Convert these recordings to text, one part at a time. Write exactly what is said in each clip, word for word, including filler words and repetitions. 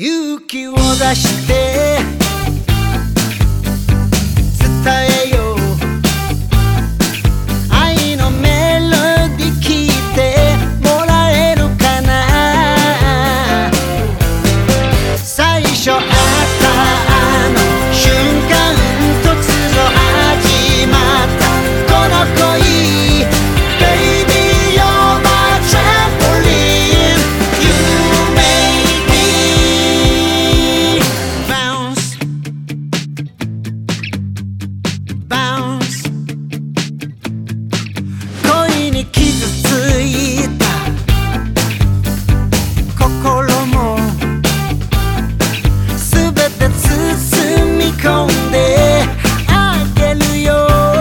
勇気を出して伝えよう愛のメロディ聞いてもらえるかな最初会ったあの瞬間突如始まったこの恋 Baby you're my trampoline You make me bounce bounce 恋に傷ついた心もすべて包み込んであげるよ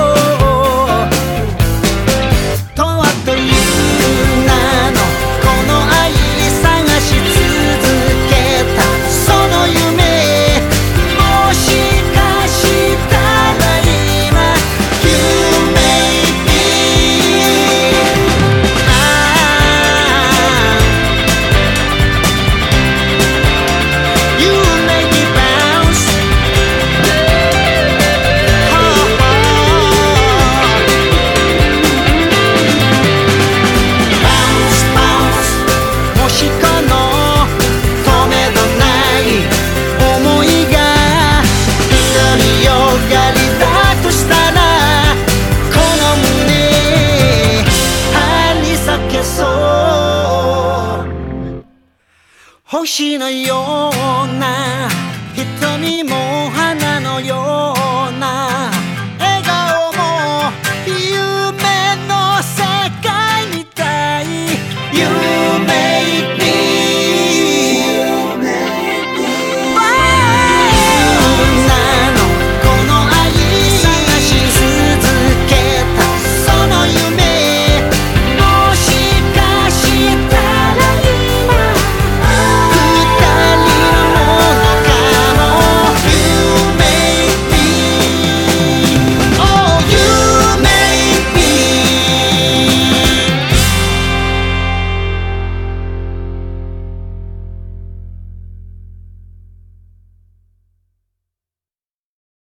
とはという名のこの愛探し続けたその夢もしかしたら今 You make me You make me bounce Bounce bounce もしこの止めどない想いが独りよがりだとしたらこの胸張り裂けそう星のような瞳も